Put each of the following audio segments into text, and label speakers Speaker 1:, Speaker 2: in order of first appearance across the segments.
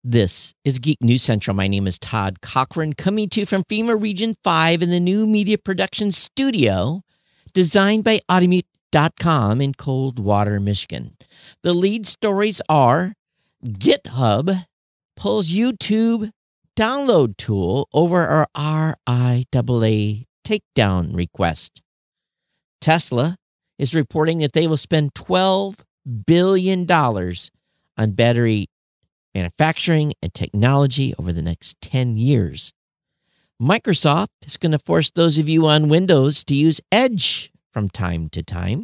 Speaker 1: This is Geek News Central. My name is Todd Cochran, coming to you from FEMA Region 5 in the new media production studio designed by Automute.com in Coldwater, Michigan. The lead stories are GitHub pulls YouTube download tool over our RIAA takedown request. Tesla is reporting that they will spend $12 billion on battery manufacturing and technology over the next 10 years. Microsoft is going to force those of you on Windows to use Edge from time to time.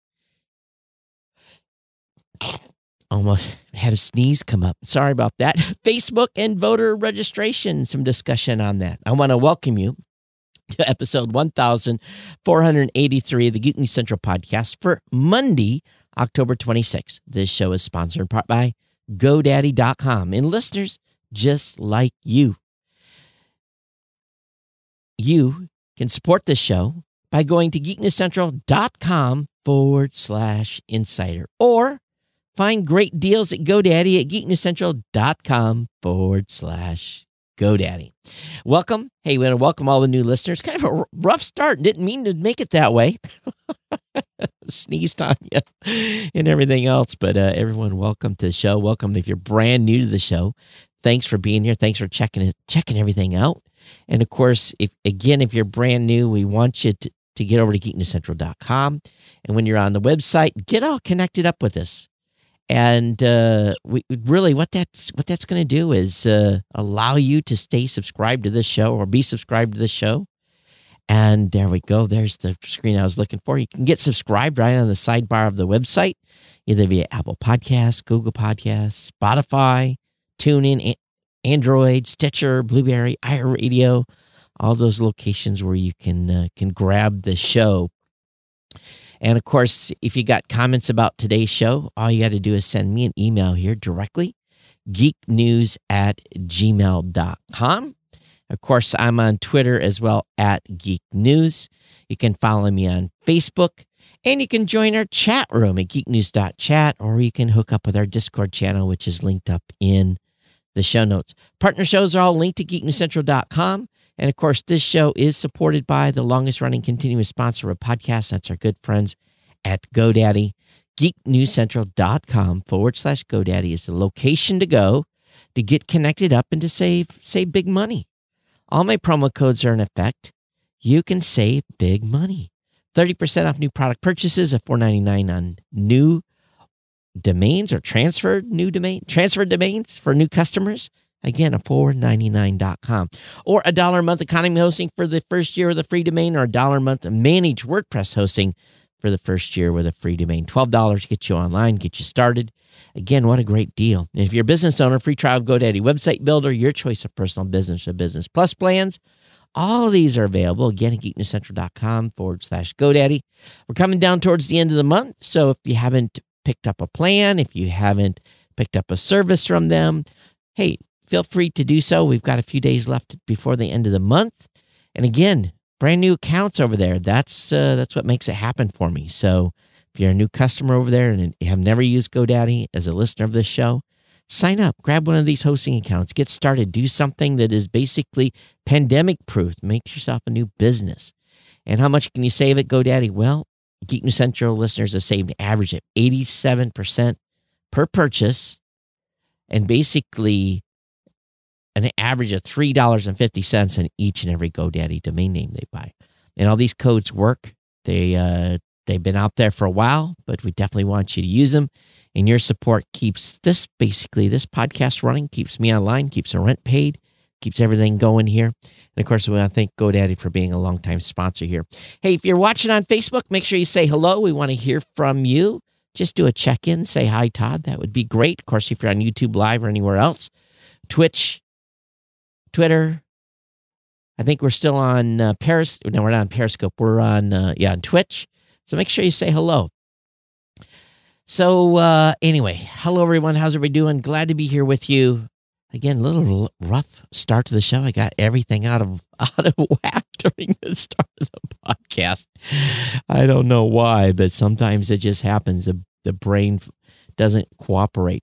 Speaker 1: Almost had a sneeze come up. Sorry about that. Facebook and voter registration, some discussion on that. I want to welcome you to episode 1483 of the Geek News Central podcast for Monday, October 26th. This show is sponsored in part by GoDaddy.com and listeners just like you. You can support this show by going to geeknewscentral.com/insider or find great deals at GoDaddy at geeknewscentral.com/GoDaddy. Welcome. Hey, we want to welcome all the new listeners. Kind of a rough start. Didn't mean to make it that way. Sneezed on you and everything else. But everyone, welcome to the show. Welcome if you're brand new to the show. Thanks for being here. Thanks for checking everything out. And of course, if you're brand new, we want you to get over to geeknewscentral.com. And when you're on the website, get all connected up with us. And we really, what that's going to do is allow you to stay subscribed to this show or be subscribed to this show. And there we go. There's the screen I was looking for. You can get subscribed right on the sidebar of the website, either via Apple Podcasts, Google Podcasts, Spotify, TuneIn, Android, Stitcher, Blueberry, iHeartRadio, all those locations where you can grab the show. And of course, if you got comments about today's show, all you got to do is send me an email here directly, geeknews@gmail.com. Of course, I'm on Twitter as well at Geek News. You can follow me on Facebook, and you can join our chat room at geeknews.chat, or you can hook up with our Discord channel, which is linked up in the show notes. Partner shows are all linked to geeknewscentral.com. And of course, this show is supported by the longest running continuous sponsor of a podcast. That's our good friends at GoDaddy. geeknewscentral.com/GoDaddy is the location to go to get connected up and to save big money. All my promo codes are in effect. You can save big money. 30% off new product purchases of $4.99 on new domains or transferred domains for new customers. Again, a $4.99.com. Or $1 a month economy hosting for the first year with a free domain, or $1 a month managed WordPress hosting for the first year with a free domain. $12 gets you online, get you started. Again, what a great deal. And if you're a business owner, free trial of GoDaddy Website Builder, your choice of personal business or business plus plans. All of these are available, again, at geeknewscentral.com/GoDaddy. We're coming down towards the end of the month, so if you haven't picked up a plan, if you haven't picked up a service from them, hey, feel free to do so. We've got a few days left before the end of the month. And again, brand new accounts over there. That's what makes it happen for me. So if you're a new customer over there and you have never used GoDaddy as a listener of this show, sign up, grab one of these hosting accounts, get started, do something that is basically pandemic proof. Make yourself a new business. And how much can you save at GoDaddy? Well, Geek News Central listeners have saved an average of 87% per purchase, and basically an average of $3.50 in each and every GoDaddy domain name they buy. And all these codes work. They've been out there for a while, but we definitely want you to use them. And your support keeps this podcast running, keeps me online, keeps our rent paid, keeps everything going here. And of course, we want to thank GoDaddy for being a longtime sponsor here. Hey, if you're watching on Facebook, make sure you say hello. We want to hear from you. Just do a check-in, say hi, Todd. That would be great. Of course, if you're on YouTube Live or anywhere else, Twitch, Twitter. I think we're still on Periscope. No, we're not on Periscope. We're on Twitch. So make sure you say hello. So anyway, hello everyone. How's everybody doing? Glad to be here with you. Again, a little rough start to the show. I got everything out of whack during the start of the podcast. I don't know why, but sometimes it just happens. The brain doesn't cooperate.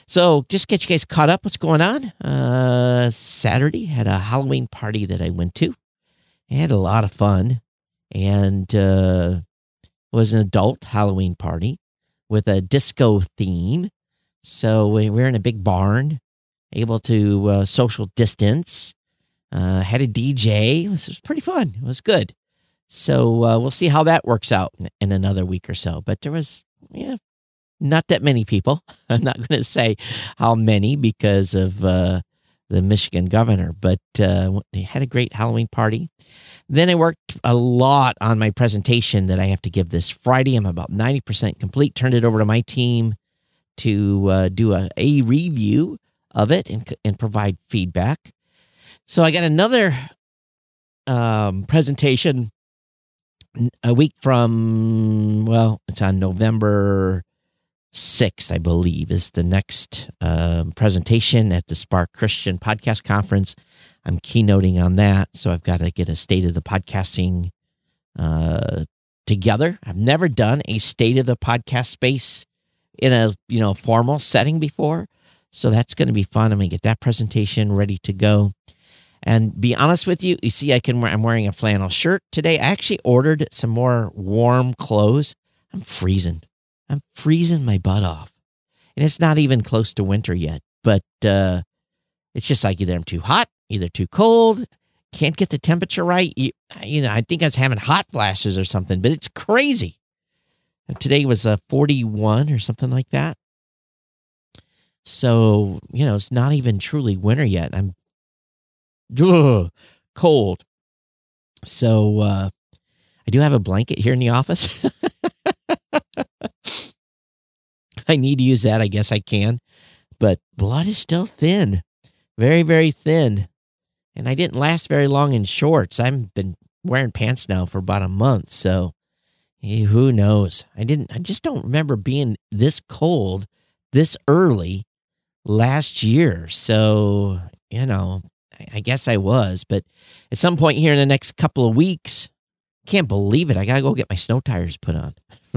Speaker 1: So just get you guys caught up. What's going on? Saturday had a Halloween party that I went to. I had a lot of fun, and it was an adult Halloween party with a disco theme. So we were in a big barn, able to social distance. Had a DJ. It was pretty fun. It was good. So we'll see how that works out in another week or so. But there was, not that many people. I'm not going to say how many because of the Michigan governor, but they had a great Halloween party. Then I worked a lot on my presentation that I have to give this Friday. I'm about 90% complete. Turned it over to my team to do a review of it and provide feedback. So I got another presentation a week from, it's on November 6th, I believe, is the next presentation at the Spark Christian Podcast Conference. I'm keynoting on that, so I've got to get a state of the podcasting together. I've never done a state of the podcast space in a formal setting before, so that's going to be fun. I'm going to get that presentation ready to go. And be honest with you, you see, I'm wearing a flannel shirt today. I actually ordered some more warm clothes. I'm freezing my butt off. And it's not even close to winter yet, but it's just like either I'm too hot, either too cold, can't get the temperature right. I think I was having hot flashes or something, but it's crazy. And today was 41 or something like that. So, it's not even truly winter yet. I'm cold. So I do have a blanket here in the office. I need to use that. I guess I can. But blood is still thin. Very, very thin. And I didn't last very long in shorts. I've been wearing pants now for about a month. So who knows? I just don't remember being this cold this early last year. So, I guess I was, but at some point here in the next couple of weeks, can't believe it. I got to go get my snow tires put on.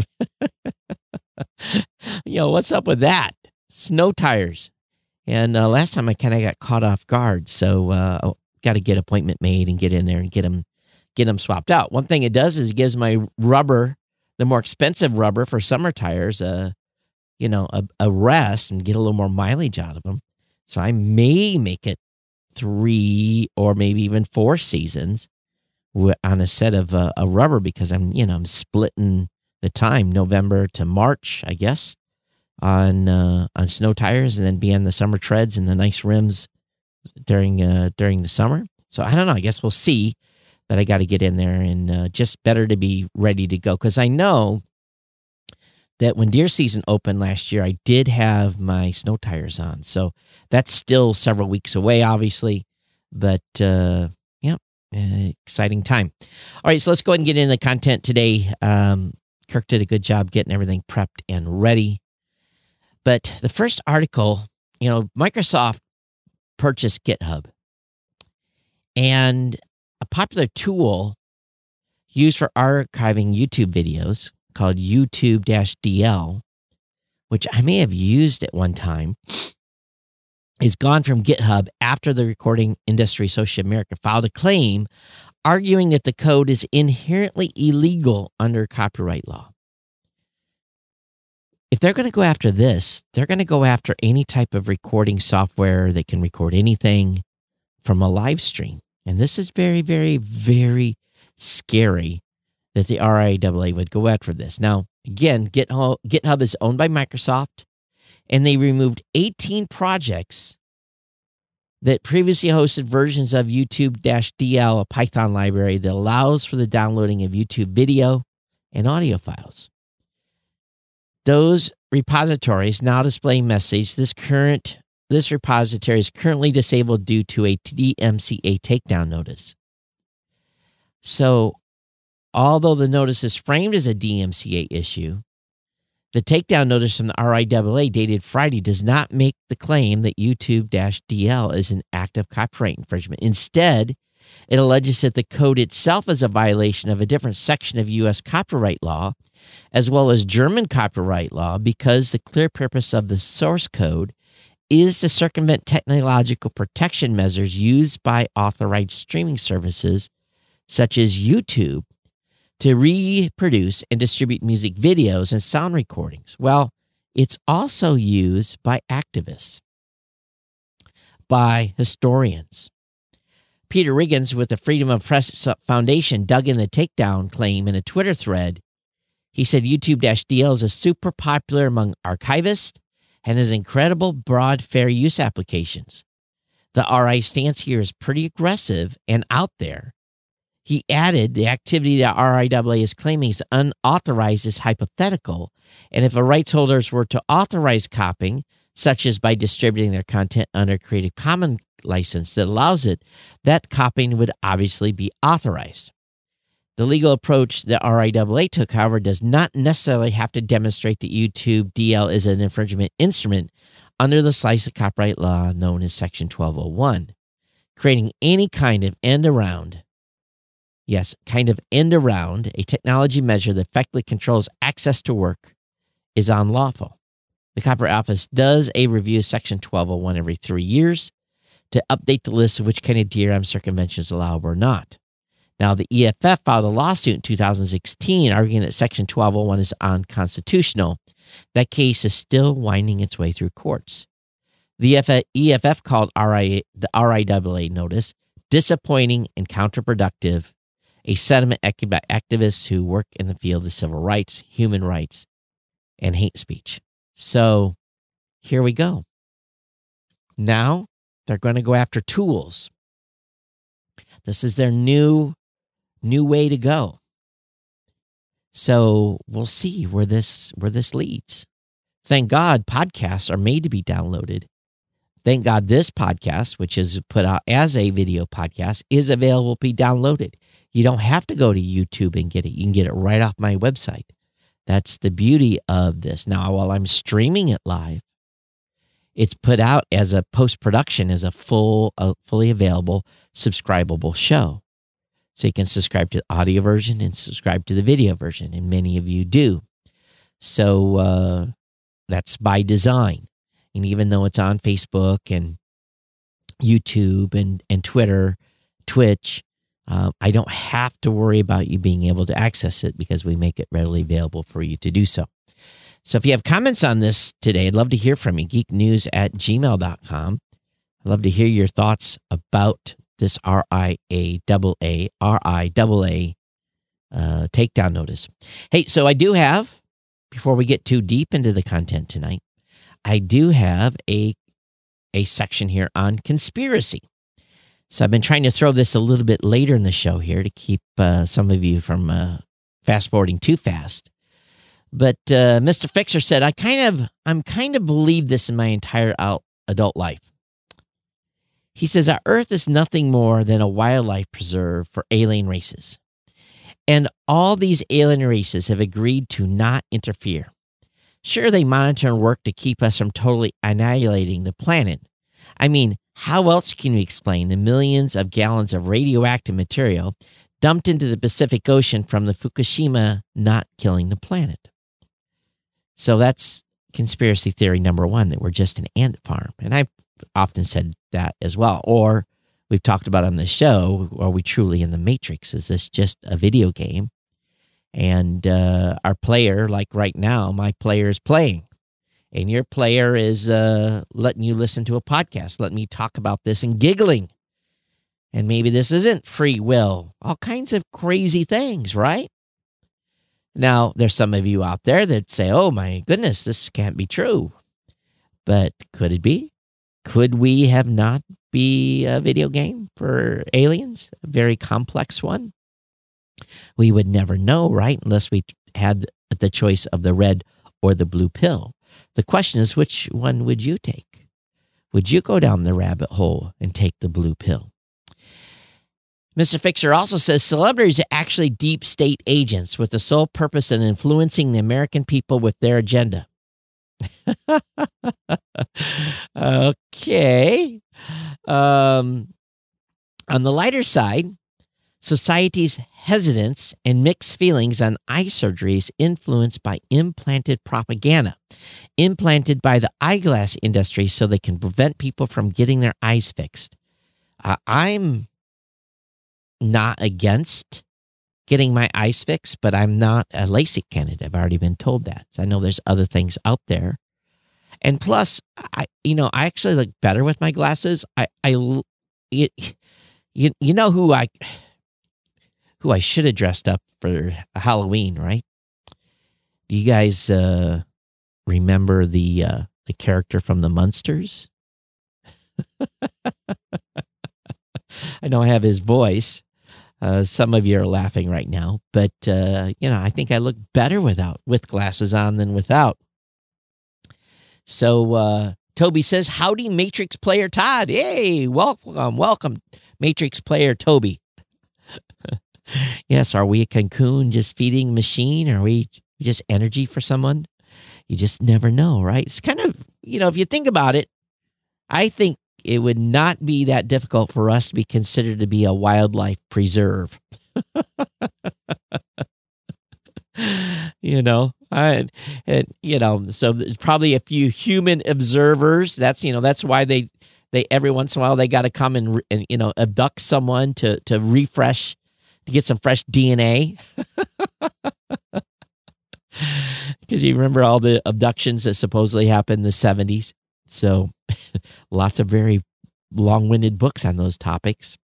Speaker 1: What's up with that? Snow tires. And last time I kind of got caught off guard. So got to get an appointment made and get in there and get them swapped out. One thing it does is it gives my rubber, the more expensive rubber for summer tires, a rest and get a little more mileage out of them. So I may make it 3 or maybe even 4 seasons on a set of a rubber because I'm splitting the time November to March, I guess, on snow tires, and then be on the summer treads and the nice rims during the summer. So I don't know. I guess we'll see, but I got to get in there and just better to be ready to go because I know that when deer season opened last year, I did have my snow tires on. So that's still several weeks away, obviously. But, exciting time. All right, so let's go ahead and get into the content today. Kirk did a good job getting everything prepped and ready. But the first article, Microsoft purchased GitHub. And a popular tool used for archiving YouTube videos called YouTube-DL, which I may have used at one time, is gone from GitHub after the Recording Industry Association of America filed a claim arguing that the code is inherently illegal under copyright law. If they're going to go after this, they're going to go after any type of recording software that can record anything from a live stream. And this is very, very, very scary that the RIAA would go after this. Now, again, GitHub is owned by Microsoft, and they removed 18 projects that previously hosted versions of YouTube-DL, a Python library that allows for the downloading of YouTube video and audio files. Those repositories now display a message. This repository is currently disabled due to a DMCA takedown notice. So, although the notice is framed as a DMCA issue, the takedown notice from the RIAA dated Friday does not make the claim that YouTube-DL is an act of copyright infringement. Instead, it alleges that the code itself is a violation of a different section of U.S. copyright law, as well as German copyright law, because the clear purpose of the source code is to circumvent technological protection measures used by authorized streaming services such as YouTube to reproduce and distribute music videos and sound recordings. Well, it's also used by activists, by historians. Peter Riggins with the Freedom of Press Foundation dug in the takedown claim in a Twitter thread. He said YouTube-DL is a super popular among archivists and has incredible broad fair use applications. The RI stance here is pretty aggressive and out there. He added the activity that RIAA is claiming is unauthorized is hypothetical, and if a rights holders were to authorize copying, such as by distributing their content under a Creative Commons license that allows it, that copying would obviously be authorized. The legal approach that RIAA took, however, does not necessarily have to demonstrate that YouTube DL is an infringement instrument under the slice of copyright law known as Section 1201. Creating any kind of end around a technology measure that effectively controls access to work is unlawful. The Copyright Office does a review of Section 1201 every 3 years to update the list of which kind of DRM circumventions allowable or not. Now, the EFF filed a lawsuit in 2016 arguing that Section 1201 is unconstitutional. That case is still winding its way through courts. The EFF called the RIAA notice disappointing and counterproductive, a sentiment echoed by activists who work in the field of civil rights, human rights, and hate speech. So here we go. Now they're going to go after tools. This is their new way to go. So we'll see where this leads. Thank God podcasts are made to be downloaded. Thank God this podcast, which is put out as a video podcast, is available to be downloaded. You don't have to go to YouTube and get it. You can get it right off my website. That's the beauty of this. Now, while I'm streaming it live, it's put out as a post-production, as a fully available, subscribable show. So you can subscribe to the audio version and subscribe to the video version, and many of you do. So that's by design. And even though it's on Facebook and YouTube and Twitter, Twitch, I don't have to worry about you being able to access it because we make it readily available for you to do so. So if you have comments on this today, I'd love to hear from you, geeknews@gmail.com. I'd love to hear your thoughts about this RIAA takedown notice. Hey, so I do have, before we get too deep into the content tonight, I do have a section here on conspiracy. So I've been trying to throw this a little bit later in the show here to keep some of you from fast forwarding too fast. But Mr. Fixer said, I'm kind of believed this in my entire adult life. He says, our Earth is nothing more than a wildlife preserve for alien races. And all these alien races have agreed to not interfere. Sure, they monitor and work to keep us from totally annihilating the planet. I mean, how else can you explain the millions of gallons of radioactive material dumped into the Pacific Ocean from the Fukushima not killing the planet? So that's conspiracy theory number one, that we're just an ant farm. And I've often said that as well. Or we've talked about on the show, are we truly in the Matrix? Is this just a video game? And our player, like right now, my player is playing. And your player is letting you listen to a podcast, letting me talk about this and giggling. And maybe this isn't free will. All kinds of crazy things, right? Now, there's some of you out there that say, oh my goodness, this can't be true. But could it be? Could we have not be a video game for aliens? A very complex one? We would never know, right? Unless we had the choice of the red or the blue pill. The question is, which one would you take? Would you go down the rabbit hole and take the blue pill? Mr. Fixer also says celebrities are actually deep state agents with the sole purpose of influencing the American people with their agenda. Okay. On the lighter side, Society's hesitance and mixed feelings on eye surgery is influenced by implanted propaganda, implanted by the eyeglass industry so they can prevent people from getting their eyes fixed. I'm not against getting my eyes fixed, but I'm not a LASIK candidate. I've already been told that. So I know there's other things out there. And plus, I actually look better with my glasses. You know who I should have dressed up for Halloween, right? Do you guys remember the character from the Munsters? I know I have his voice. Some of you are laughing right now, but I think I look better with glasses on than without. So Toby says, "Howdy, Matrix player Todd. Hey, welcome, Matrix player Toby." Yes, are we a cocoon just feeding machine? Are we just energy for someone? You just never know, right? It's kind of, if you think about it, I think it would not be that difficult for us to be considered to be a wildlife preserve. So there's probably a few human observers. That's why they every once in a while they got to come and abduct someone to refresh, to get some fresh DNA. Because you remember all the abductions that supposedly happened in the 70s. So lots of very long-winded books on those topics.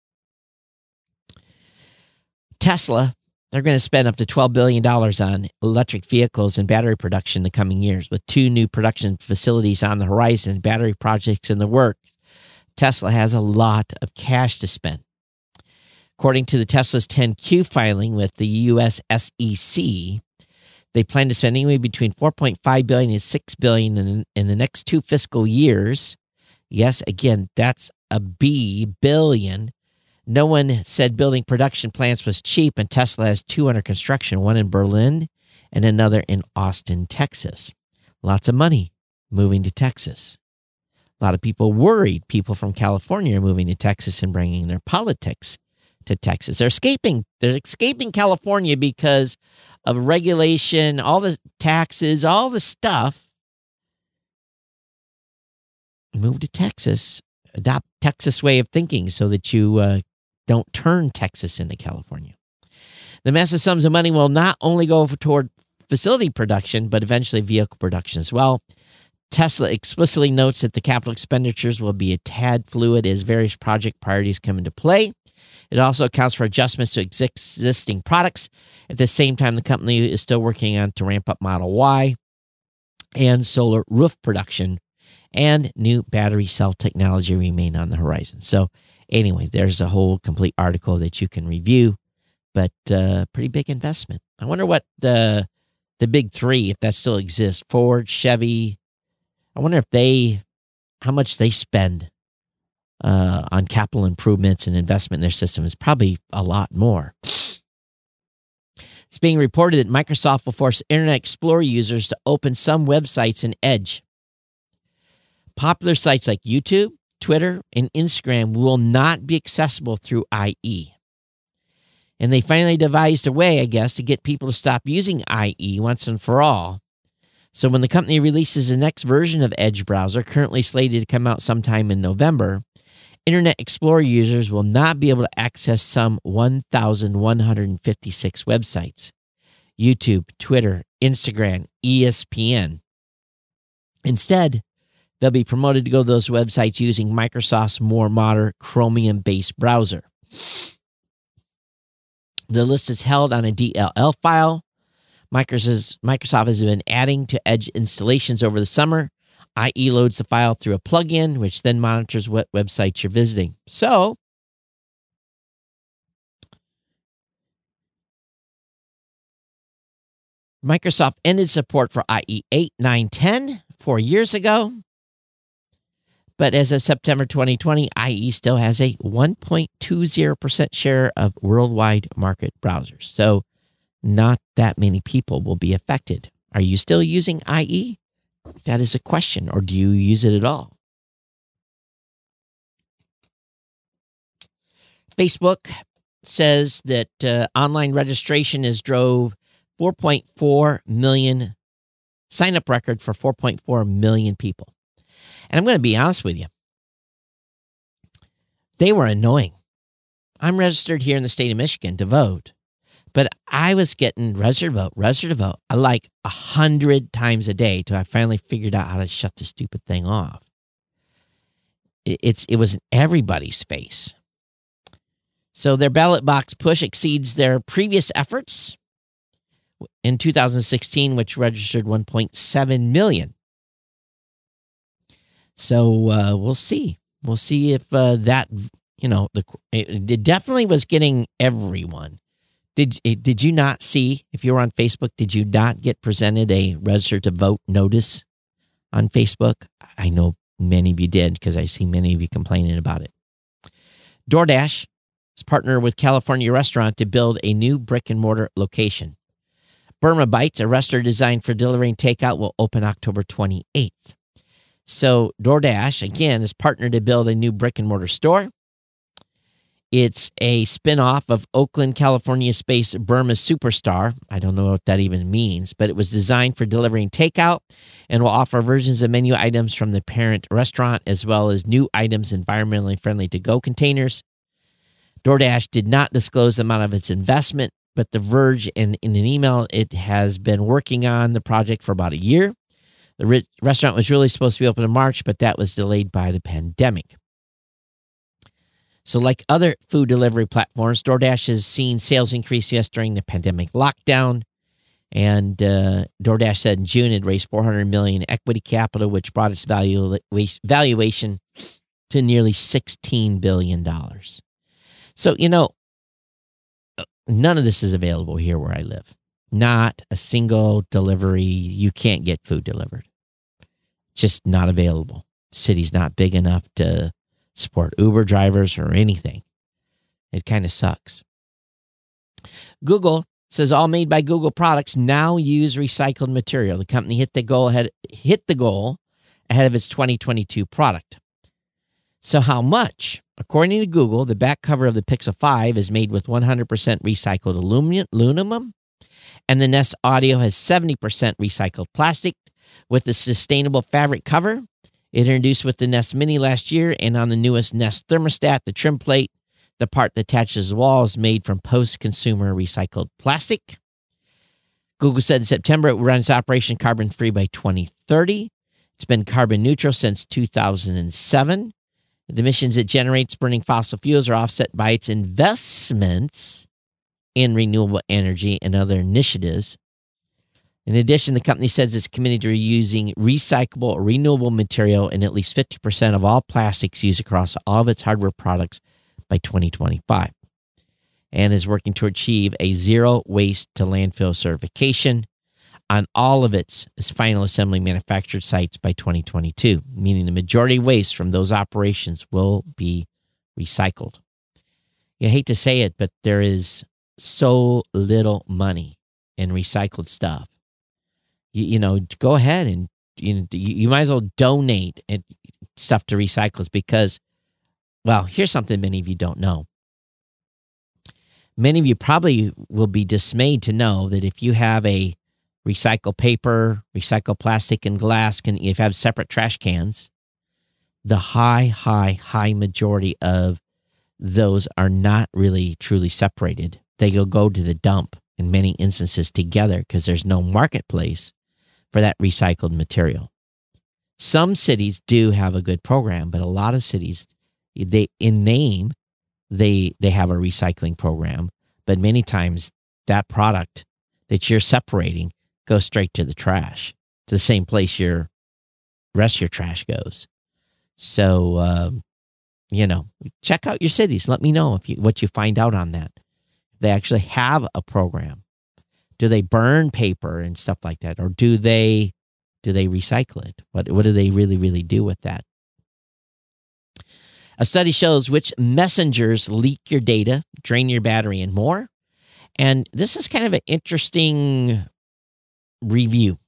Speaker 1: Tesla, they're going to spend up to $12 billion on electric vehicles and battery production in the coming years, with 2 new production facilities on the horizon and battery projects in the works. Tesla has a lot of cash to spend. According to the Tesla's 10Q filing with the U.S. SEC, they plan to spend anywhere between $4.5 billion and $6 billion in the next 2 fiscal years. Yes, again, that's a billion. No one said building production plants was cheap, and Tesla has 2 under construction, one in Berlin and another in Austin, Texas. Lots of money moving to Texas. A lot of people worried. People from California are moving to Texas and bringing their politics to Texas. They're escaping California because of regulation, all the taxes, all the stuff. Move to Texas, adopt Texas way of thinking so that you don't turn Texas into California. The massive sums of money will not only go toward facility production, but eventually vehicle production as well. Tesla explicitly notes that the capital expenditures will be a tad fluid as various project priorities come into play. It also accounts for adjustments to existing products. At the same time, the company is still working on to ramp up Model Y and solar roof production, and new battery cell technology remain on the horizon. So anyway, there's a whole complete article that you can review, but pretty big investment. I wonder what the big 3, if that still exists, Ford, Chevy, I wonder how much they spend on capital improvements and investment in their system. Is probably a lot more. It's being reported that Microsoft will force Internet Explorer users to open some websites in Edge. Popular sites like YouTube, Twitter, and Instagram will not be accessible through IE. And they finally devised a way, I guess, to get people to stop using IE once and for all. So when the company releases the next version of Edge browser, currently slated to come out sometime in November, Internet Explorer users will not be able to access some 1,156 websites: YouTube, Twitter, Instagram, ESPN. Instead, they'll be promoted to go to those websites using Microsoft's more modern Chromium-based browser. The list is held on a DLL file. Microsoft has been adding to Edge installations over the summer. IE loads the file through a plugin, which then monitors what websites you're visiting. So, Microsoft ended support for IE 8, 9, 10 4 years ago. But as of September 2020, IE still has a 1.20% share of worldwide market browsers. So not that many people will be affected. Are you still using IE? That is a question. Or do you use it at all? Facebook says that online registration has drove 4.4 million sign-up record for 4.4 million people. And I'm going to be honest with you. They were annoying. I'm registered here in the state of Michigan to vote, but I was getting register to vote like 100 times a day till I finally figured out how to shut the stupid thing off. It was in everybody's face. So their ballot box push exceeds their previous efforts in 2016, which registered 1.7 million. So we'll see. We'll see if that, it definitely was getting everyone. Did you not see, if you were on Facebook, did you not get presented a register to vote notice on Facebook? I know many of you did because I see many of you complaining about it. DoorDash is partnered with California Restaurant to build a new brick and mortar location. Burma Bites, a restaurant designed for delivery and takeout, will open October 28th. So DoorDash, again, is partnered to build a new brick and mortar store. It's a spinoff of Oakland, California-based Burma Superstar. I don't know what that even means, but it was designed for delivering takeout and will offer versions of menu items from the parent restaurant, as well as new items environmentally friendly to-go containers. DoorDash did not disclose the amount of its investment, but The Verge, in an email, it has been working on the project for about a year. The restaurant was really supposed to be open in March, but that was delayed by the pandemic. So like other food delivery platforms, DoorDash has seen sales increase during the pandemic lockdown. And DoorDash said in June it raised $400 million equity capital, which brought its valuation to nearly $16 billion. So, none of this is available here where I live. Not a single delivery. You can't get food delivered. Just not available. City's not big enough to support Uber drivers or anything. It kind of sucks. Google says all made by Google products now use recycled material. The company hit the goal ahead of its 2022 product. So how much? According to Google, the back cover of the Pixel 5 is made with 100% recycled aluminum, and the Nest Audio has 70% recycled plastic. With the sustainable fabric cover, it introduced with the Nest Mini last year, and on the newest Nest thermostat, the trim plate, the part that attaches the wall, is made from post-consumer recycled plastic. Google said in September it would run its operation carbon-free by 2030. It's been carbon neutral since 2007. The emissions it generates burning fossil fuels are offset by its investments in renewable energy and other initiatives. In addition, the company says it's committed to using recyclable or renewable material in at least 50% of all plastics used across all of its hardware products by 2025, and is working to achieve a zero waste to landfill certification on all of its final assembly manufactured sites by 2022, meaning the majority of waste from those operations will be recycled. You hate to say it, but there is so little money in recycled stuff. Go ahead and you might as well donate stuff to recyclers because, well, here's something many of you don't know. Many of you probably will be dismayed to know that if you have a recycled paper, recycled plastic, and glass, if you have separate trash cans, the high majority of those are not really truly separated. They go to the dump in many instances together because there's no marketplace for that recycled material. Some cities do have a good program, but a lot of cities, they have a recycling program, but many times that product that you're separating goes straight to the trash, to the same place your rest of your trash goes. So, check out your cities. Let me know what you find out on that. They actually have a program. Do they burn paper and stuff like that, or do they recycle it? What do they really do with that? A study shows which messengers leak your data, drain your battery, and more. And this is kind of an interesting review.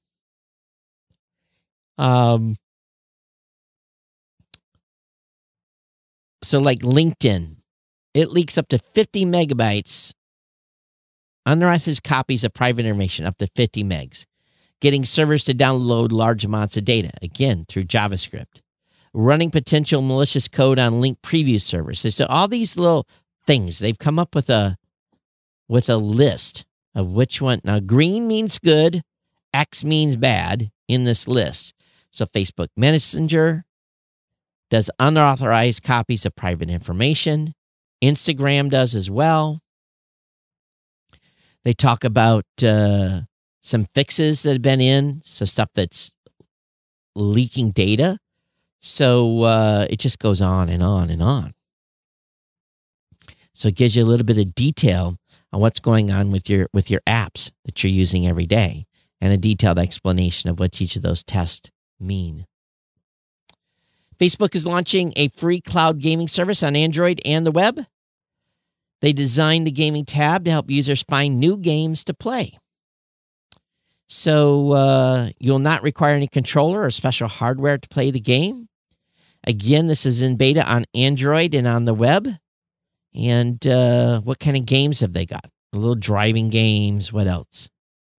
Speaker 1: So like LinkedIn it leaks up to 50 megabytes, unauthorized copies of private information, up to 50 megs, getting servers to download large amounts of data, again, through JavaScript, running potential malicious code on link preview servers. So all these little things, they've come up with a list of which one. Now, green means good, X means bad in this list. So Facebook Messenger does unauthorized copies of private information. Instagram does as well. They talk about some fixes that have been in, so stuff that's leaking data. So it just goes on and on and on. So it gives you a little bit of detail on what's going on with your apps that you're using every day, and a detailed explanation of what each of those tests mean. Facebook is launching a free cloud gaming service on Android and the web. They designed the gaming tab to help users find new games to play. So you'll not require any controller or special hardware to play the game. Again, this is in beta on Android and on the web. And what kind of games have they got? A little driving games. What else?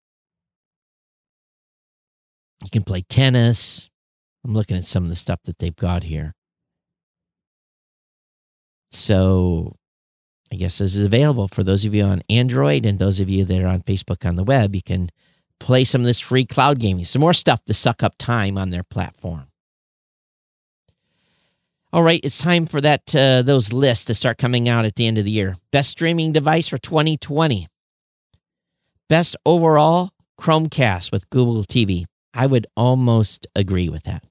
Speaker 1: You can play tennis. I'm looking at some of the stuff that they've got here. So I guess this is available for those of you on Android and those of you that are on Facebook on the web. You can play some of this free cloud gaming. Some more stuff to suck up time on their platform. All right, it's time for those lists to start coming out at the end of the year. Best streaming device for 2020. Best overall, Chromecast with Google TV. I would almost agree with that.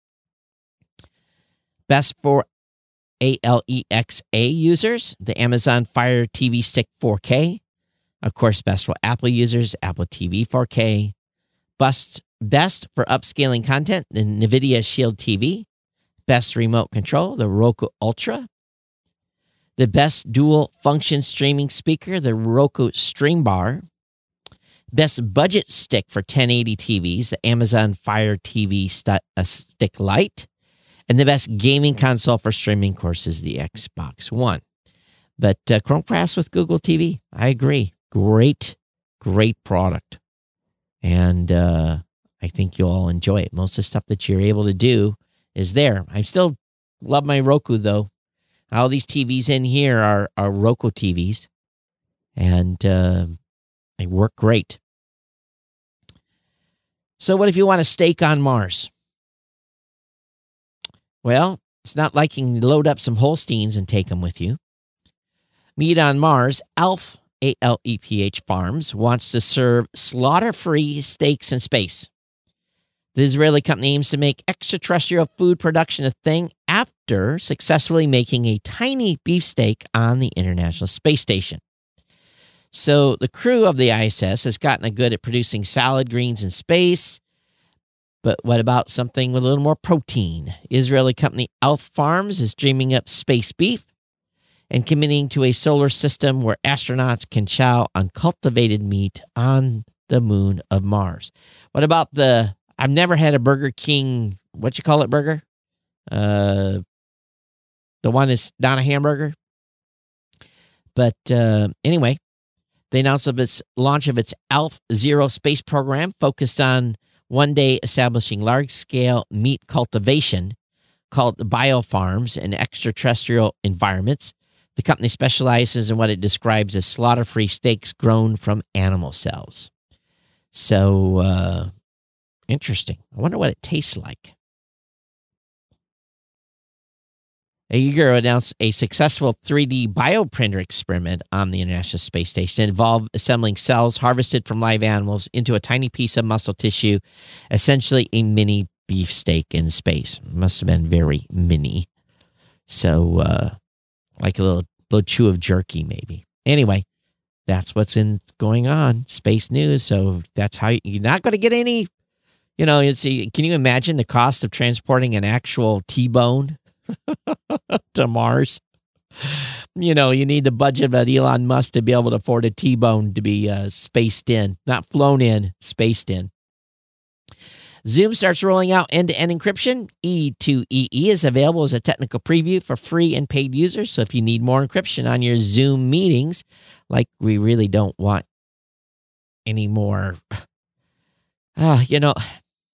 Speaker 1: Best for Alexa users, the Amazon Fire TV Stick 4K. Of course, best for Apple users, Apple TV 4K. Best for upscaling content, the NVIDIA Shield TV. Best remote control, the Roku Ultra. The best dual function streaming speaker, the Roku Stream Bar. Best budget stick for 1080 TVs, the Amazon Fire TV Stick Lite. And the best gaming console for streaming, of course, is the Xbox One. But Chromecast with Google TV, I agree. Great product. And I think you'll all enjoy it. Most of the stuff that you're able to do is there. I still love my Roku, though. All these TVs in here are Roku TVs. And they work great. So what if you want a steak on Mars? Well, it's not like you can load up some Holsteins and take them with you. Meat on Mars, ALEPH, ALEPH Farms, wants to serve slaughter-free steaks in space. The Israeli company aims to make extraterrestrial food production a thing after successfully making a tiny beefsteak on the International Space Station. So the crew of the ISS has gotten good at producing salad greens in space. But what about something with a little more protein? Israeli company ALEPH Farms is dreaming up space beef and committing to a solar system where astronauts can chow on cultivated meat on the moon of Mars. What about I've never had a Burger King, what you call it, burger? The one that's not a hamburger. But anyway, they announced of its launch of its ALEPH Zero space program focused on one day establishing large-scale meat cultivation called biofarms in extraterrestrial environments. The company specializes in what it describes as slaughter-free steaks grown from animal cells. So, interesting. I wonder what it tastes like. Uyghur announced a successful 3D bioprinter experiment on the International Space Station. It involved assembling cells harvested from live animals into a tiny piece of muscle tissue, essentially a mini beefsteak in space. It must have been very mini. So, like a little chew of jerky, maybe. Anyway, that's what's going on. Space news. So that's how you're not going to get any, can you imagine the cost of transporting an actual T-bone to Mars? You need the budget of Elon Musk to be able to afford a T-bone to be spaced in, not flown in, spaced in. Zoom starts rolling out end-to-end encryption. E2EE is available as a technical preview for free and paid users. So if you need more encryption on your Zoom meetings, like we really don't want any more, I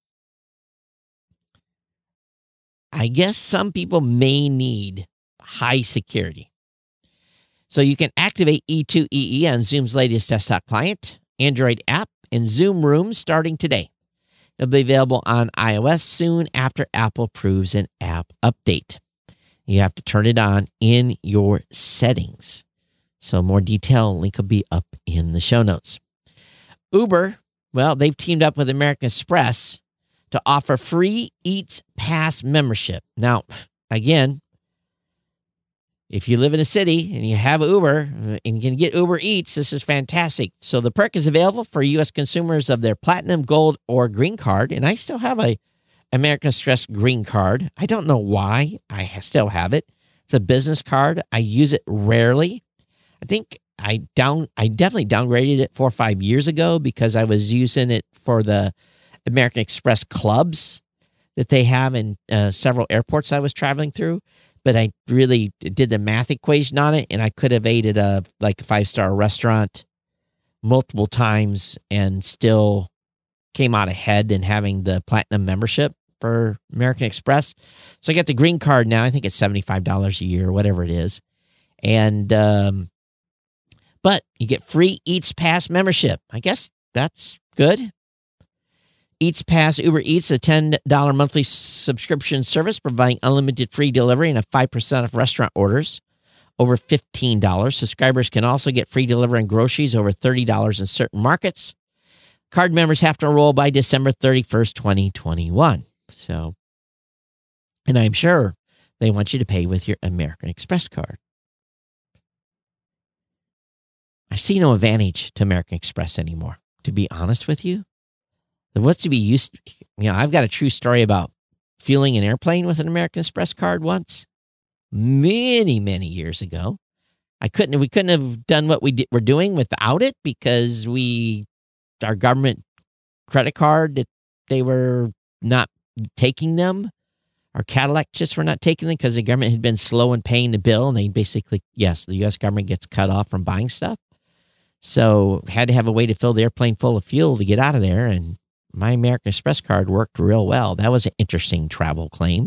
Speaker 1: guess some people may need high security. So you can activate E2EE on Zoom's latest desktop client, Android app, and Zoom Rooms starting today. It'll be available on iOS soon after Apple approves an app update. You have to turn it on in your settings. So more detail link will be up in the show notes. Uber, well, they've teamed up with American Express to offer free Eats Pass membership. Now, again, if you live in a city and you have Uber and you can get Uber Eats, this is fantastic. So the perk is available for U.S. consumers of their Platinum, Gold, or Green Card. And I still have a American Express Green Card. I don't know why. I still have it. It's a business card. I use it rarely. I think I definitely downgraded it 4 or 5 years ago because I was using it for the American Express clubs that they have in several airports I was traveling through. But I really did the math equation on it, and I could have ate at a 5-star restaurant multiple times and still came out ahead in having the platinum membership for American Express. So I got the green card now. I think it's $75 a year, whatever it is. And but you get free Eats Pass membership. I guess that's good. Eats Pass Uber Eats, a $10 monthly subscription service providing unlimited free delivery and a 5% of restaurant orders over $15. Subscribers can also get free delivery on groceries over $30 in certain markets. Card members have to enroll by December 31st, 2021. So, and I'm sure they want you to pay with your American Express card. I see no advantage to American Express anymore, to be honest with you. What's to be used? I've got a true story about fueling an airplane with an American Express card once, many, many years ago. We couldn't have done what we're doing without it because our government credit card, they were not taking them. Our Cadillac just were not taking them because the government had been slow in paying the bill, and they basically, yes, the U.S. government gets cut off from buying stuff. So had to have a way to fill the airplane full of fuel to get out of there, and my American Express card worked real well. That was an interesting travel claim.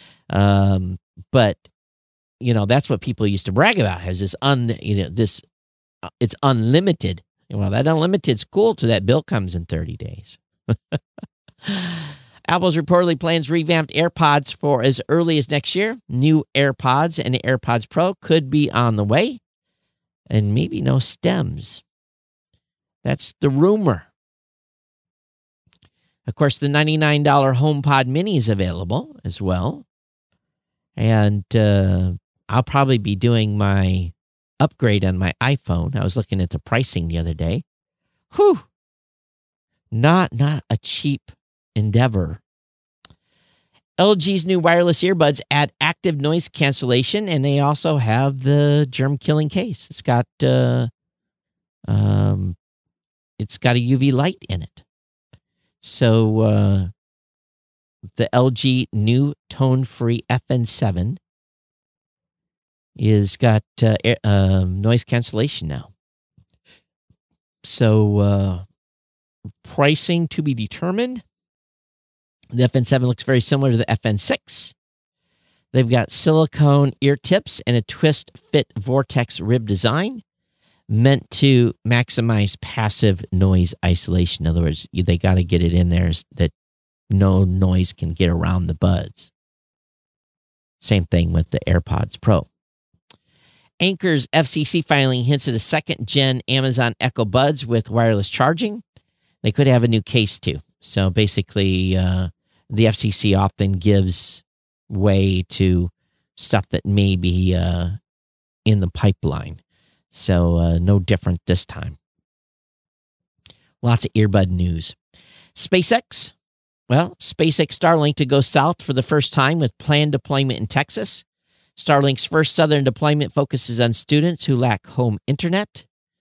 Speaker 1: But, that's what people used to brag about, has this, it's unlimited. Well, that unlimited's cool till that bill comes in 30 days. Apple's reportedly plans revamped AirPods for as early as next year. New AirPods and the AirPods Pro could be on the way. And maybe no stems. That's the rumor. Of course, the $99 HomePod Mini is available as well. And I'll probably be doing my upgrade on my iPhone. I was looking at the pricing the other day. Whew. Not a cheap endeavor. LG's new wireless earbuds add active noise cancellation, and they also have the germ-killing case. It's got a UV light in it. So the LG new tone-free FN7 is got noise cancellation now. So pricing to be determined. The FN7 looks very similar to the FN6. They've got silicone ear tips and a twist fit vortex rib design meant to maximize passive noise isolation. In other words, they got to get it in there that no noise can get around the buds. Same thing with the AirPods Pro. Anker's FCC filing hints at a second-gen Amazon Echo Buds with wireless charging. They could have a new case too. So basically, the FCC often gives way to stuff that may be in the pipeline. So no different this time. Lots of earbud news. SpaceX. Well, SpaceX Starlink to go south for the first time with planned deployment in Texas. Starlink's first southern deployment focuses on students who lack home internet.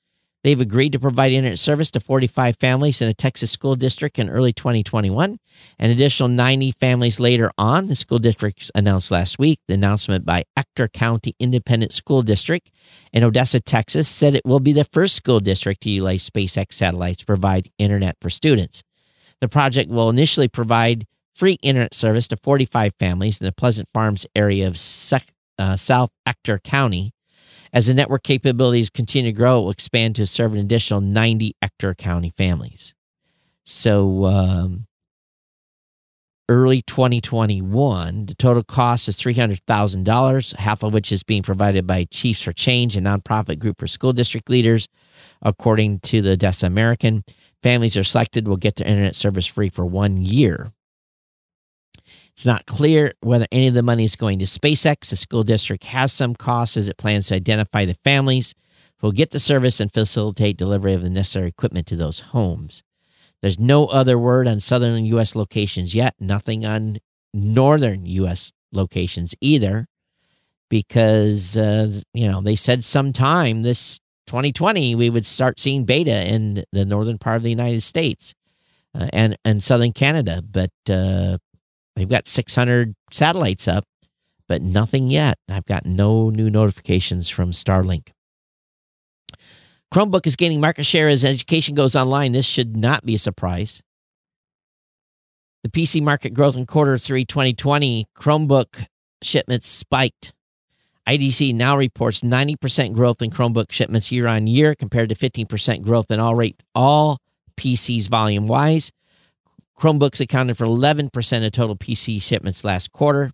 Speaker 1: They've agreed to provide internet service to 45 families in a Texas school district in early 2021. An additional 90 families later on, the school districts announced last week. The announcement by Ector County Independent School District in Odessa, Texas, said it will be the first school district to utilize SpaceX satellites to provide internet for students. The project will initially provide free internet service to 45 families in the Pleasant Farms area of South Ector County. As the network capabilities continue to grow, it will expand to serve an additional 90 Ector County families. So early 2021, the total cost is $300,000, half of which is being provided by Chiefs for Change, a nonprofit group for school district leaders. According to the Odessa American, families are selected will get their internet service free for 1 year. It's not clear whether any of the money is going to SpaceX. The school district has some costs as it plans to identify the families who will get the service and facilitate delivery of the necessary equipment to those homes. There's no other word on southern U.S. locations yet, nothing on northern U.S. locations either, because, they said sometime this 2020 we would start seeing beta in the northern part of the United States and southern Canada, but they've got 600 satellites up, but nothing yet. I've got no new notifications from Starlink. Chromebook is gaining market share as education goes online. This should not be a surprise. The PC market growth in quarter 3 2020, Chromebook shipments spiked. IDC now reports 90% growth in Chromebook shipments year on year compared to 15% growth in all PCs volume-wise. Chromebooks accounted for 11% of total PC shipments last quarter.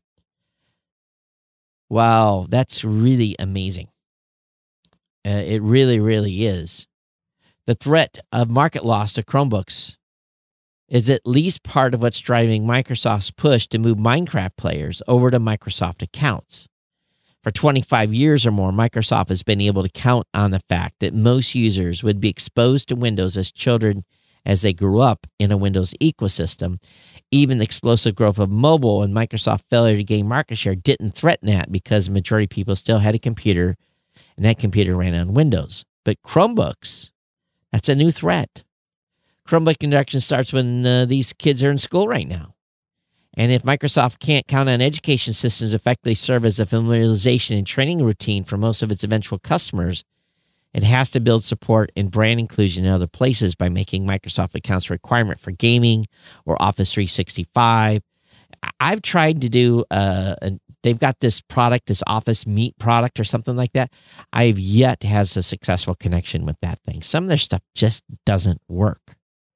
Speaker 1: Wow, that's really amazing. It really, really is. The threat of market loss to Chromebooks is at least part of what's driving Microsoft's push to move Minecraft players over to Microsoft accounts. For 25 years or more, Microsoft has been able to count on the fact that most users would be exposed to Windows as children as they grew up in a Windows ecosystem. Even the explosive growth of mobile and Microsoft's failure to gain market share didn't threaten that because the majority of people still had a computer, and that computer ran on Windows. But Chromebooks, that's a new threat. Chromebook introduction starts when these kids are in school right now. And if Microsoft can't count on education systems to effectively serve as a familiarization and training routine for most of its eventual customers, it has to build support and brand inclusion in other places by making Microsoft accounts a requirement for gaming or Office 365. I've tried to do, they've got this product, this Office Meet product or something like that. I've yet to have a successful connection with that thing. Some of their stuff just doesn't work.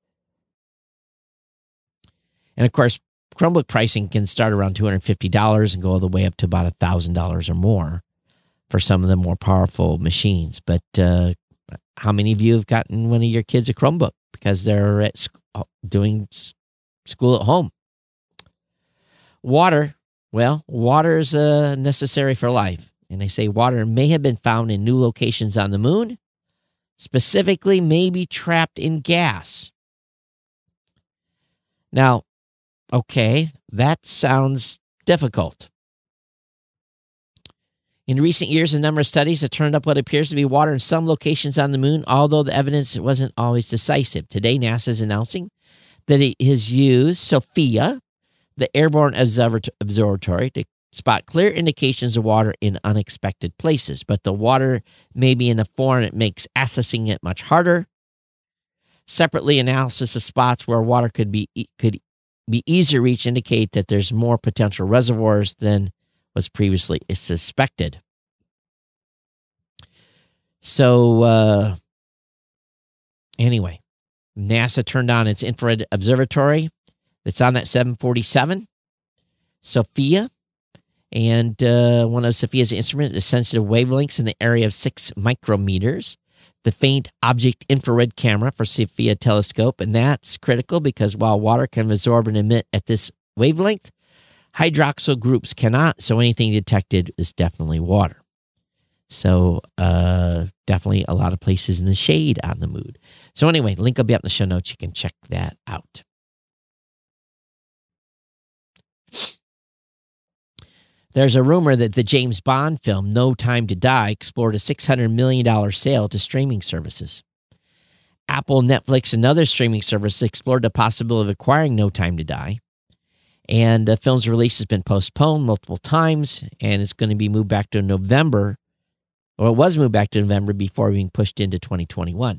Speaker 1: And of course, Chromebook pricing can start around $250 and go all the way up to about $1,000 or more for some of the more powerful machines. But how many of you have gotten one of your kids a Chromebook because they're at doing school at home? Water. Well, water is necessary for life. And they say water may have been found in new locations on the moon, specifically maybe trapped in gas. Now, okay, that sounds difficult. In recent years, a number of studies have turned up what appears to be water in some locations on the moon, although the evidence wasn't always decisive. Today, NASA is announcing that it has used SOFIA, the airborne observatory, to spot clear indications of water in unexpected places. But the water may be in a form that makes accessing it much harder. Separately, analysis of spots where water could be easier to reach indicate that there's more potential reservoirs than was previously suspected. So, anyway, NASA turned on its infrared observatory that's on that 747, SOFIA, and one of SOFIA's instruments is sensitive wavelengths in the area of 6 micrometers. The faint object infrared camera for SOFIA telescope, and that's critical because while water can absorb and emit at this wavelength, hydroxyl groups cannot, so anything detected is definitely water. So definitely a lot of places in the shade on the moon. So anyway, link will be up in the show notes. You can check that out. There's a rumor that the James Bond film No Time to Die explored a $600 million sale to streaming services. Apple, Netflix, and other streaming services explored the possibility of acquiring No Time to Die. And the film's release has been postponed multiple times, and it's going to be moved back to November. Or it was moved back to November before being pushed into 2021.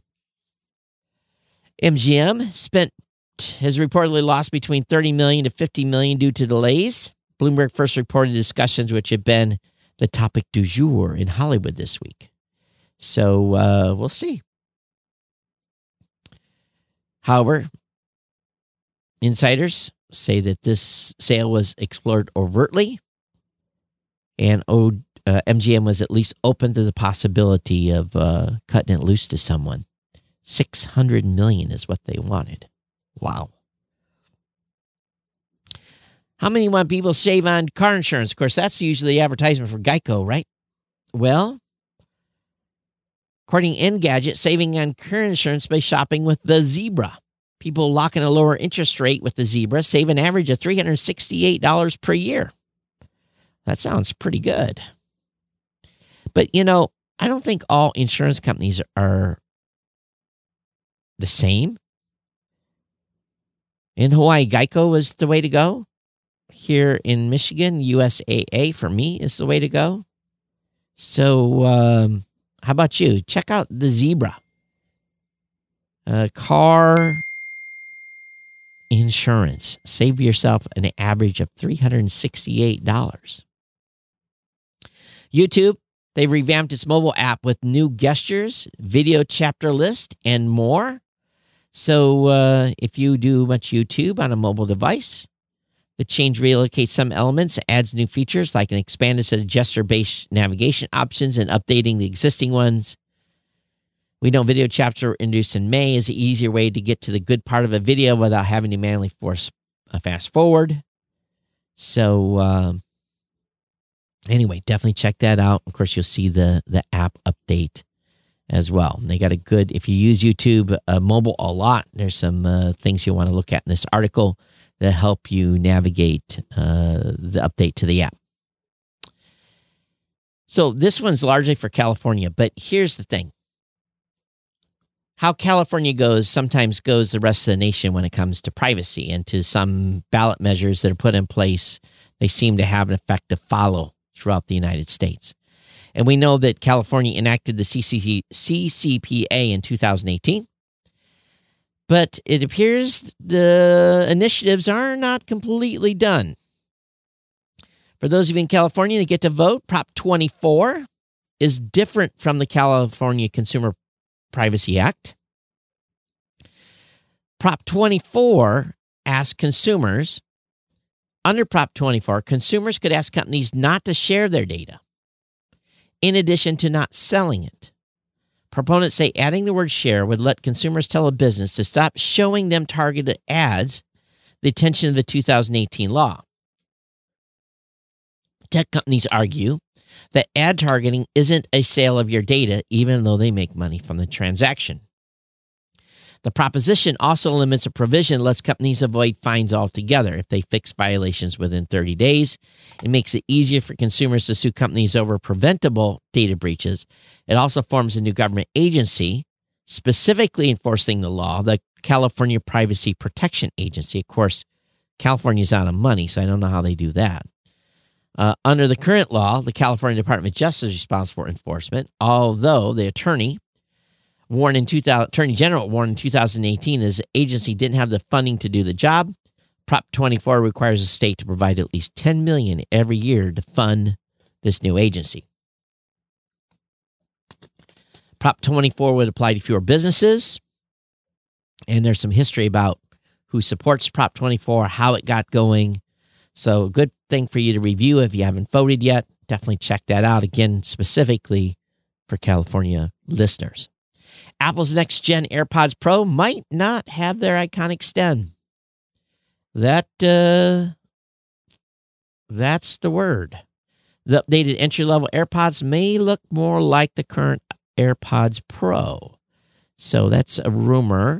Speaker 1: MGM has reportedly lost between $30 million to $50 million due to delays. Bloomberg first reported discussions which have been the topic du jour in Hollywood this week. So we'll see. However, insiders say that this sale was explored overtly, and MGM was at least open to the possibility of cutting it loose to someone. $600 million is what they wanted. Wow. How many want people to save on car insurance? Of course, that's usually the advertisement for Geico, right? Well, according to Engadget, saving on car insurance by shopping with the Zebra. People lock in a lower interest rate with the Zebra save an average of $368 per year. That sounds pretty good. But, I don't think all insurance companies are the same. In Hawaii, Geico is the way to go. Here in Michigan, USAA for me is the way to go. So, how about you? Check out the Zebra. Car insurance. Save yourself an average of $368. YouTube, they revamped its mobile app with new gestures, video chapter list, and more. So if you do much YouTube on a mobile device, the change relocates some elements, adds new features like an expanded set of gesture-based navigation options and updating the existing ones. We know video chapters were introduced in May is an easier way to get to the good part of a video without having to manually force a fast forward. So anyway, definitely check that out. Of course, you'll see the app update as well. And they got a good, if you use YouTube mobile a lot, there's some things you want to look at in this article that help you navigate the update to the app. So this one's largely for California, but here's the thing. How California goes sometimes goes the rest of the nation when it comes to privacy, and to some ballot measures that are put in place, they seem to have an effect to follow throughout the United States. And we know that California enacted the CCPA in 2018. But it appears the initiatives are not completely done. For those of you in California that get to vote, Prop 24 is different from the California Consumer Privacy Act. Prop 24 asks consumers, under Prop 24, consumers could ask companies not to share their data, in addition to not selling it. Proponents say adding the word share would let consumers tell a business to stop showing them targeted ads, the intention of the 2018 law. Tech companies argue that ad targeting isn't a sale of your data, even though they make money from the transaction. The proposition also limits a provision that lets companies avoid fines altogether if they fix violations within 30 days. It makes it easier for consumers to sue companies over preventable data breaches. It also forms a new government agency specifically enforcing the law, the California Privacy Protection Agency. Of course, California's out of money, so I don't know how they do that. Under the current law, the California Department of Justice is responsible for enforcement, although the Attorney General warned in 2018 that the agency didn't have the funding to do the job. Prop 24 requires the state to provide at least $10 million every year to fund this new agency. Prop 24 would apply to fewer businesses, and there's some history about who supports Prop 24, how it got going. So a good thing for you to review if you haven't voted yet. Definitely check that out, again, specifically for California listeners. Apple's next-gen AirPods Pro might not have their iconic stem. That's the word. The updated entry-level AirPods may look more like the current AirPods Pro. So that's a rumor.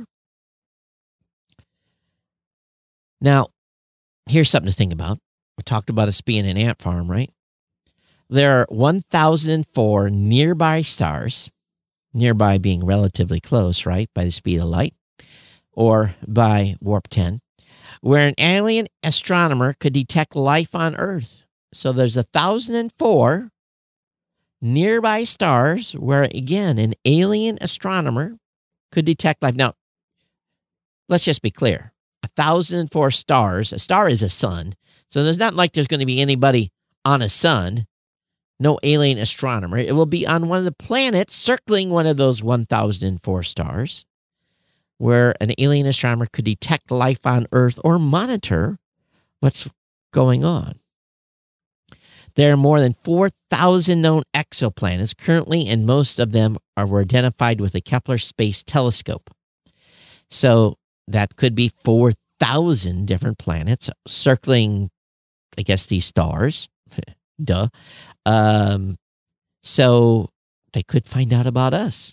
Speaker 1: Now, here's something to think about. We talked about us being an ant farm, right? There are 1,004 nearby stars. nearby being relatively close, right, by the speed of light, or by warp 10, where an alien astronomer could detect life on Earth. So there's 1,004 nearby stars where, again, an alien astronomer could detect life. Now, let's just be clear. 1,004 stars. A star is a sun. So there's not like there's going to be anybody on a sun. No alien astronomer. It will be on one of the planets circling one of those 1,004 stars where an alien astronomer could detect life on Earth or monitor what's going on. There are more than 4,000 known exoplanets currently, and most of them were identified with the Kepler Space Telescope. So that could be 4,000 different planets circling, I guess, these stars. Duh. So they could find out about us.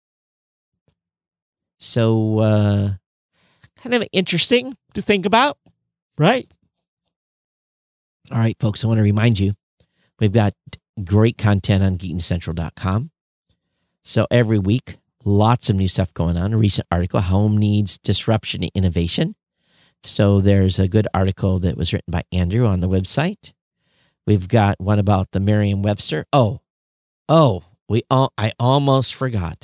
Speaker 1: So kind of interesting to think about, right? All right, folks, I want to remind you, we've got great content on geeknewscentral.com. So every week, lots of new stuff going on. A recent article, Home Needs Disruption and Innovation. So there's a good article that was written by Andrew on the website. We've got one about the Merriam-Webster. I almost forgot.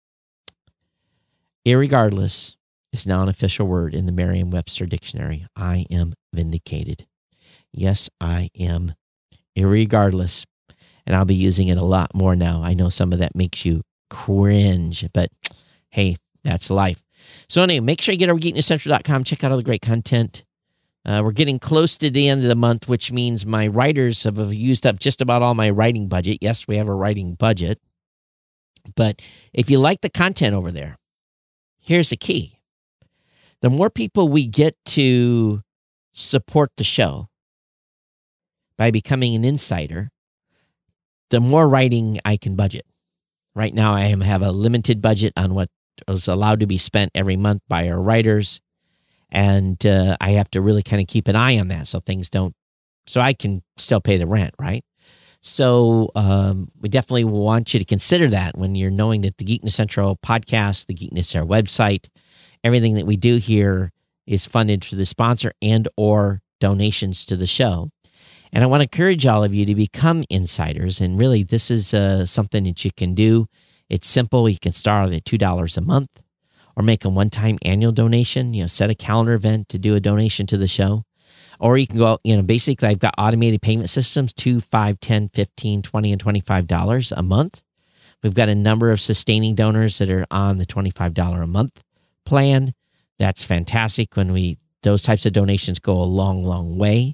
Speaker 1: Irregardless is now an official word in the Merriam-Webster dictionary. I am vindicated. Yes, I am. Irregardless. And I'll be using it a lot more now. I know some of that makes you cringe, but hey, that's life. So anyway, make sure you get over geeknewscentral.com. Check out all the great content. We're getting close to the end of the month, which means my writers have used up just about all my writing budget. Yes, we have a writing budget. But if you like the content over there, here's the key. The more people we get to support the show by becoming an insider, the more writing I can budget. Right now, I have a limited budget on what is allowed to be spent every month by our writers. And I have to really kind of keep an eye on that so things don't, so I can still pay the rent, right? So we definitely want you to consider that when you're knowing that the Geek News Central podcast, the Geek News Central website, everything that we do here is funded through the sponsor and or donations to the show. And I want to encourage all of you to become insiders. And really, this is something that you can do. It's simple. You can start at $2 a month or make a one-time annual donation. Set a calendar event to do a donation to the show. Or you can go, basically I've got automated payment systems, $2, $5, $10, $15, $20, and $25 a month. We've got a number of sustaining donors that are on the $25 a month plan. That's fantastic. Those types of donations go a long, long way.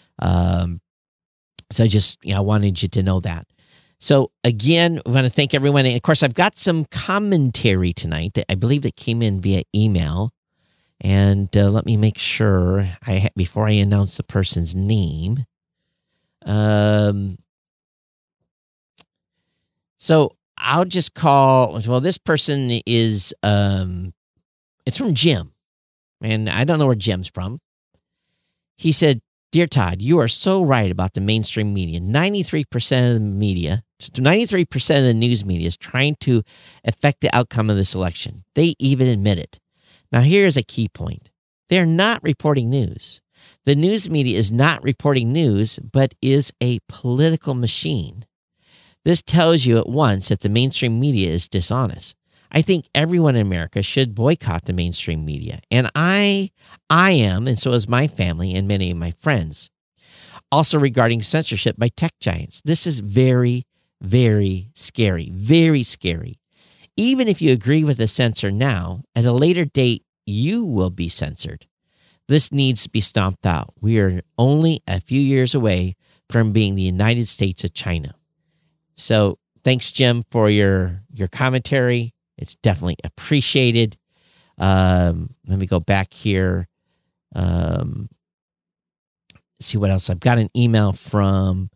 Speaker 1: So I wanted you to know that. So again, I want to thank everyone. And of course, I've got some commentary tonight that I believe that came in via email. And let me make sure before I announce the person's name. So I'll just this person is, it's from Jim. And I don't know where Jim's from. He said, "Dear Todd, you are so right about the mainstream media. 93% of the media, 93% of the news media is trying to affect the outcome of this election. They even admit it. Now, here's a key point. They're not reporting news. The news media is not reporting news, but is a political machine. This tells you at once that the mainstream media is dishonest. I think everyone in America should boycott the mainstream media. And I am, and so is my family and many of my friends. Also regarding censorship by tech giants. This is very, very scary. Very scary. Even if you agree with the censor now, at a later date, you will be censored. This needs to be stomped out. We are only a few years away from being the United States of China." So thanks, Jim, for your commentary. It's definitely appreciated. Let me go back here. See what else. I've got an email from...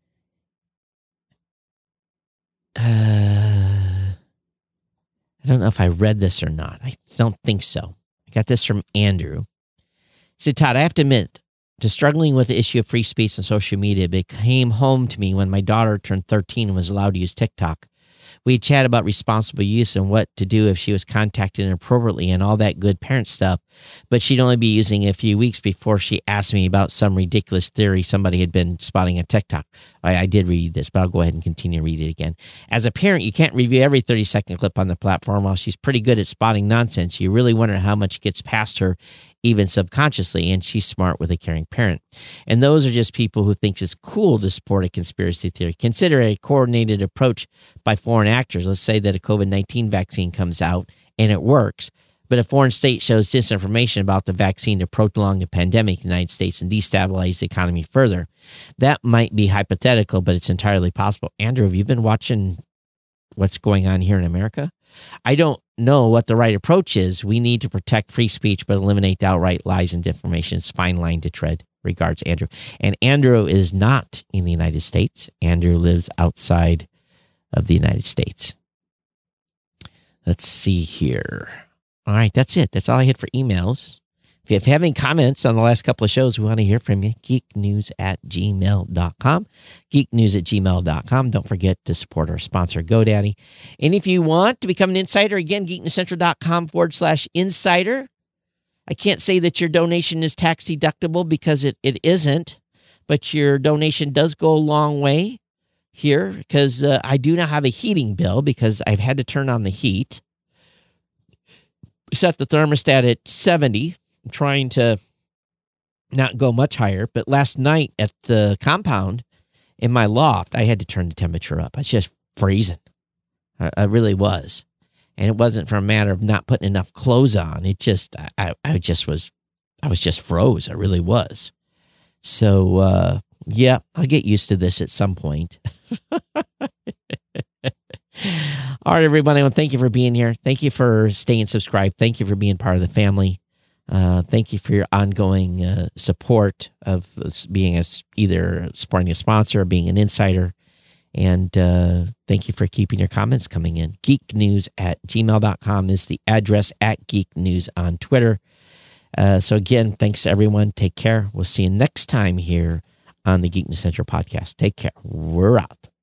Speaker 1: I don't know if I read this or not. I don't think so. I got this from Andrew. He said, "Todd, I have to admit to struggling with the issue of free speech and social media. It came home to me when my daughter turned 13 and was allowed to use TikTok. We chat about responsible use and what to do if she was contacted inappropriately and all that good parent stuff. But she'd only be using it a few weeks before she asked me about some ridiculous theory somebody had been spotting on TikTok. I did read this, but I'll go ahead and continue to read it again. As a parent, you can't review every 30-second clip on the platform. While she's pretty good at spotting nonsense, you really wonder how much gets past her, even subconsciously, and she's smart with a caring parent. And those are just people who think it's cool to support a conspiracy theory. Consider a coordinated approach by foreign actors. Let's say that a COVID-19 vaccine comes out and it works, but a foreign state shows disinformation about the vaccine to prolong the pandemic in the United States and destabilize the economy further. That might be hypothetical, but it's entirely possible. Andrew, have you been watching what's going on here in America? I don't know what the right approach is. We need to protect free speech, but eliminate the outright lies and defamation. It's a fine line to tread. Regards, Andrew. And Andrew is not in the United States. Andrew lives outside of the United States. Let's see here. All right, that's it. That's all I had for emails. If you have any comments on the last couple of shows, we want to hear from you. geeknews@gmail.com. geeknews@gmail.com. Don't forget to support our sponsor, GoDaddy. And if you want to become an insider, again, geeknewscentral.com/insider. I can't say that your donation is tax deductible because it isn't, but your donation does go a long way here because I do not have a heating bill because I've had to turn on the heat. Set the thermostat at 70. I'm trying to not go much higher, but last night at the compound in my loft, I had to turn the temperature up. I was just freezing. I really was. And it wasn't for a matter of not putting enough clothes on. It just, I was just froze. I really was. So, yeah, I'll get used to this at some point. All right, everybody. Well, thank you for being here. Thank you for staying subscribed. Thank you for being part of the family. Thank you for your ongoing support of being either supporting a sponsor or being an insider. And thank you for keeping your comments coming in. geeknews@gmail.com is the address, @geeknews on Twitter. So again, thanks to everyone. Take care. We'll see you next time here on the Geek News Central podcast. Take care. We're out.